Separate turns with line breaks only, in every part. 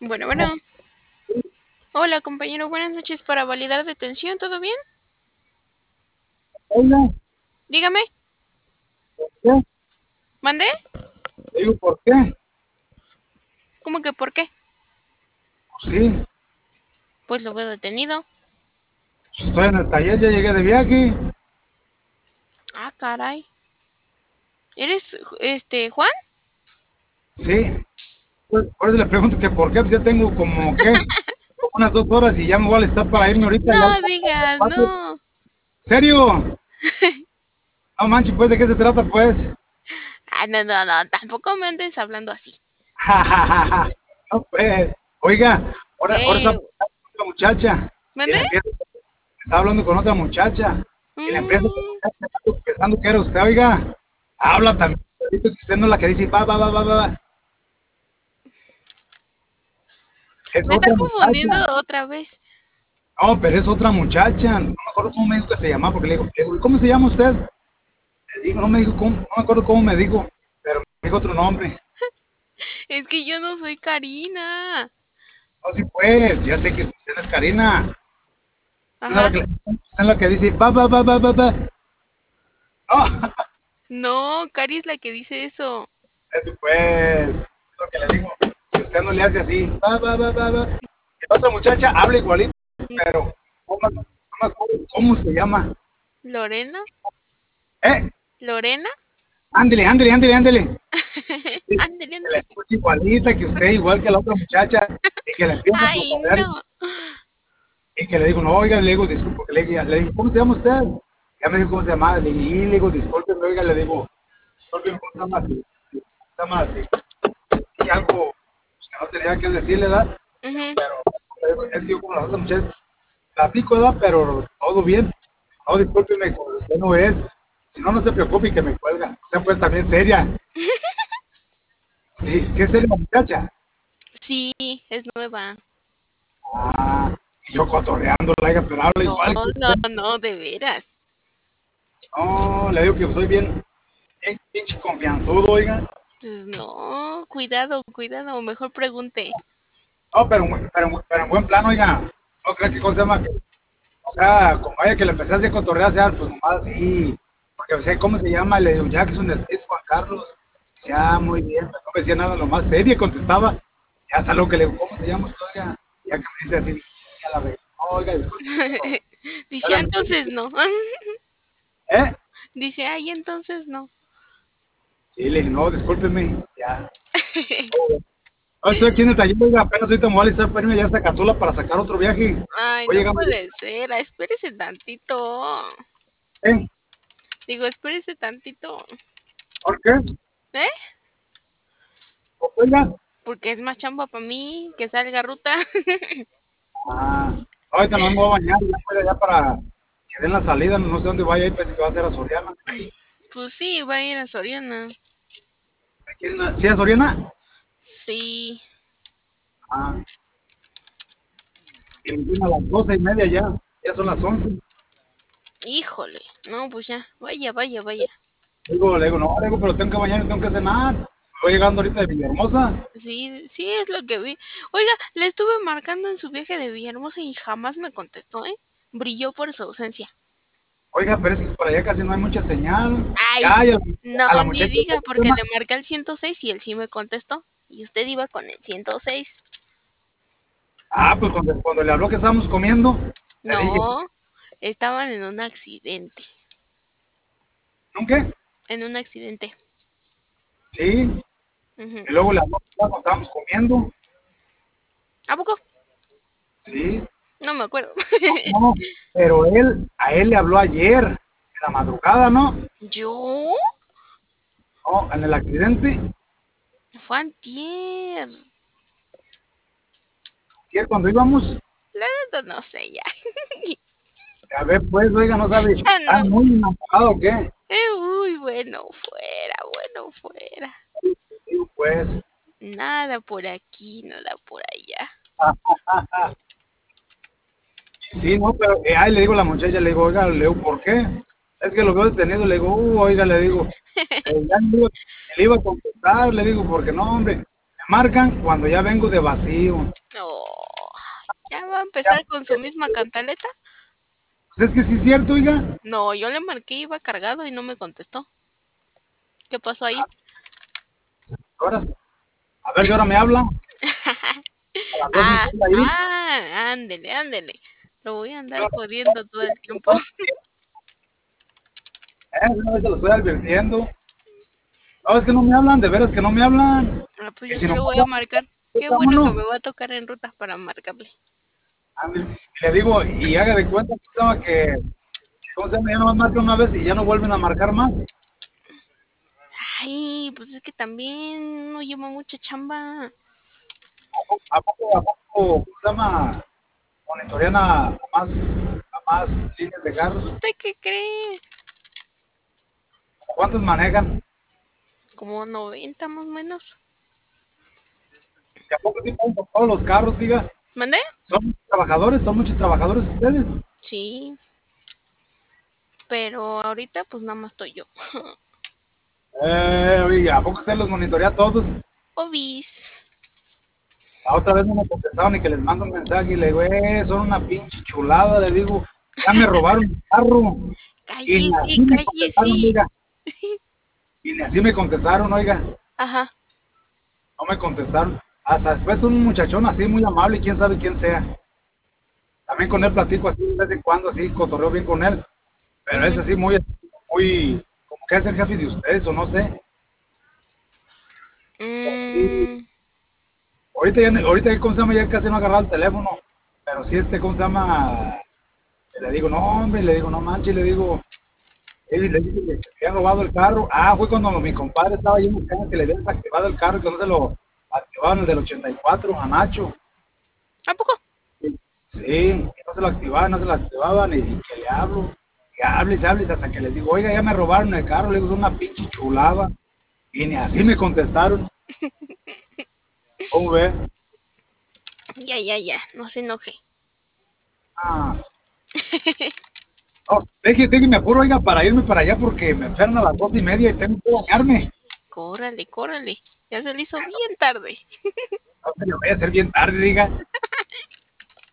Bueno, bueno. Hola, compañero. Buenas noches. Para validar detención, ¿todo bien?
Hola,
Dígame.
¿qué?
¿Mandé?
Le digo, ¿por qué?
¿Cómo que por qué?
Pues sí,
Pues lo veo detenido.
pues estoy en el taller, ya llegué de viaje.
Ah, caray. ¿Eres, Juan?
Sí, por eso le pregunto que por qué, pues ya tengo como, ¿qué? Como unas 2 horas y ya me voy a alistar para irme ahorita. Ya,
No digas, no.
¿serio? No manches, pues, ¿de qué se trata, pues?
Ah, no, no, no. Tampoco me andes hablando así.
No, pues, oiga, ahora está
¿Qué?
hablando con otra muchacha y
¿Mandé?
la empieza, está hablando con otra muchacha y la empieza
Mm,
pensando que era usted, oiga. Habla también, que usted no es la que dice, va, va, va, va, va, va. Es
me está
otra
confundiendo
muchacha.
otra vez.
No, pero es otra muchacha. No me acuerdo cómo me dijo que se llamaba, porque le digo, ¿y cómo se llama usted? Le digo, no me dijo cómo, no me acuerdo cómo me dijo, pero me dijo otro nombre.
Es que yo no soy Karina.
No, sí, pues, ya sé que usted no es Karina.
Ajá.
Usted es la que dice, va, va, va, va, va, va. No,
No, Cari es la que dice eso.
eso pues, es lo que le digo. Que usted no le hace así, va, va, va, va, va. Que la otra muchacha habla igualito, pero no me acuerdo cómo se llama.
¿Lorena?
¿Eh?
¿Lorena?
Ándele, ándele, ándele, ándele. Sí,
Ándale,
que la
ándale.
escucha igualita que usted, igual que la otra muchacha, y que la empieza a
Ay,
cotorrear
no.
y que le digo, no, oiga, le digo, disculpe, le digo, ¿cómo se llama usted? Ya me dijo cómo se llama, le digo, y le digo, discúlpeme, oiga, le digo, discúlpeme, ¿cómo se llama así? ¿Cómo se llama así? Y algo pues, que no tenía que decirle, ¿verdad?
Ujú.
Pero le digo, es que yo como las otras muchachas, platico, ¿verdad? Pero todo bien. No, discúlpeme, como usted no es. Si no, no se preocupe que me cuelga. O sea, pues también seria. Sí, sí es seria la muchacha.
Sí, es nueva.
Ah, y yo cotorreando, oiga, pero habla
No,
igual que
no,
usted.
no, de veras.
No, le digo que soy bien pinche confianzudo, oiga.
Pues no, cuidado, cuidado, mejor pregunte.
No, pero en buen plano, oiga. No creo que cosa se llama que, o sea, como vaya que le empecé a hacer cotorrear, o sea, pues nomás sí. Porque, o sea, ¿cómo se llama? Le digo, Jackson, es Juan Carlos. Dice, ah, muy bien, pero no me decía nada, lo más serio contestaba. Ya hasta luego que le digo, ¿cómo se llama usted, oiga? Ya que me dice así, ya la ve. Oiga, disculpe, pero,
Dice, ah,
hágame,
entonces no.
¿eh?
Dice, ay, entonces no.
Sí, le dije, no, discúlpeme, ya. No, estoy aquí en el taller, oiga, apenas ahorita me voy a alistar para irme ya a esta Catula para sacar otro viaje.
Ay,
Voy
no
llegando,
puede ser, espérese tantito.
¿eh?
Digo, espérese tantito.
¿Por qué?
¿Eh?
Oiga,
Porque es más chamba para mí que salga ruta.
ah, ahorita no me voy a bañar, ya voy allá para que den la salida, no sé dónde vaya, ahí pensé que va a ser a Soriana.
Pues sí, va a ir a Soriana.
¿Sí a Soriana?
Sí.
Ah, y me vine a las 12:30 ya, ya son las 11.
Híjole. No, pues ya. Vaya, vaya, vaya.
Le digo, no, le digo, pero tengo que bañar, tengo que cenar. Voy llegando ahorita de Villahermosa.
Sí, sí, es lo que vi. Oiga, le estuve marcando en su viaje de Villahermosa y jamás me contestó, ¿eh? Brilló por su ausencia.
Oiga, pero es que por allá casi no hay mucha señal.
Ay,
Ya, ya,
no,
a la
ni
muchacha,
diga,
¿cómo se
porque
llama?
le marqué al 106 y él sí me contestó. Y usted iba con el 106.
Ah, pues cuando le habló que estábamos comiendo, le dije,
No, estaban en un accidente.
¿nunca?
En un accidente.
Sí,
Ujú.
y luego le habló cuando estábamos comiendo.
¿A poco?
Sí,
No me acuerdo.
no, pero a él le habló ayer, en la madrugada, ¿no?
¿Yo?
No, en el accidente,
Fue antier.
sí, cuando íbamos,
La neta no sé ya.
a ver, pues, oiga, no sabe,
Ya
¿está
no.
muy enamorado o qué?
Uy, bueno fuera, bueno fuera.
Digo, pues,
Nada por aquí, nada por allá.
sí, no, pero ahí le digo a la muchacha, le digo, oiga, le digo, ¿por qué? Es que lo veo detenido, le digo, oiga, le digo, ya le iba a contestar, le digo, porque no, hombre, me marcan cuando ya vengo de vacío.
Oh, ya va a empezar con su misma cantaleta.
Pues es que sí es cierto, oiga.
No, yo le marqué, iba cargado y no me contestó. ¿Qué pasó ahí?
Ahora, a ver si ahora me habla. A las 12
Ah,
empieza a ir.
ándele, ándele. Lo voy a andar
Yo,
jodiendo todo el tiempo.
una vez se lo estoy advirtiendo. No, es que no me hablan, de veras que no me hablan.
Ah, pues
Y
yo
si
sí
no me
lo voy a
hablan,
marcar.
pues
Qué bueno que
vámonos.
me va a tocar en rutas para marcarle.
Y le digo, y haga de cuenta ¿cómo se llama? Ya nomás marca una vez y ya no vuelven a marcar más.
Ay, pues es que también no llevo mucha chamba.
¿A poco, cómo se llama? Monitorean a más líneas de carros.
¿Usted qué cree?
¿Cuántos manejan?
Como 90 más o menos.
¿Y a poco sí pasan por todos los carros, diga?
¿Mandé?
Son muchos trabajadores ustedes.
Sí, pero ahorita pues nada más estoy yo.
Oye, ¿a poco usted los monitorea a todos?
Obis.
La otra vez no me contestaron y que les mando un mensaje y le digo, son una pinche chulada, le digo, ya me robaron el carro. Y ni
Cállese,
así me
cállese.
contestaron, oiga. Y ni así me contestaron, oiga.
Ajá.
No me contestaron. Hasta después un muchachón así muy amable, quién sabe quién sea. También con él platico así de vez en cuando, así cotorreo bien con él. Pero es
Ujú.
así muy, como que es el jefe de ustedes o no sé. Sí,
Mm,
ahorita, ¿cómo se llama? Ya casi no ha agarrado el teléfono. Pero sí, ¿cómo se llama? Le digo, no, hombre, le digo, no manches, le digo, le dije que se había robado el carro. Ah, fue cuando mi compadre estaba ahí buscando que le habían desactivado el carro, que no se lo activaban el del 84 a Nacho.
¿A poco?
Sí, que no se lo activaban, no se lo activaban, y que le hablo, que hables, hasta que les digo, oiga, ya me robaron el carro, le digo, es una pinche chulada. Y ni así me contestaron. ¿Cómo ve?
Ya, ya, ya. No se enoje.
Ah, no, déjeme apuro, oiga, para irme para allá porque me esperan a las 2:30 y tengo que bañarme.
Córrale, córrale. Ya se le hizo bien tarde.
No se le vaya a hacer bien tarde, diga.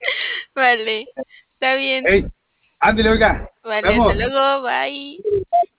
Vale. Está bien.
Hey, ándale, oiga, nos
Vale, hasta
vemos.
luego. Bye.